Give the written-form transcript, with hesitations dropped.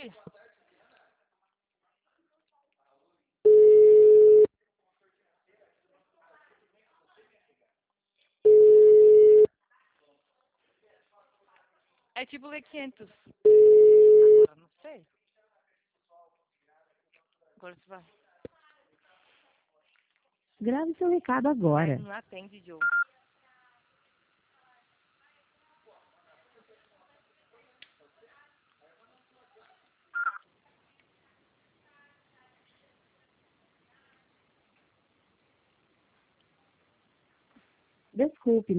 aqui. É tipo ler 500. Agora, não sei. Agora você vai. Grave seu recado agora. Não atende, Joe. Desculpe,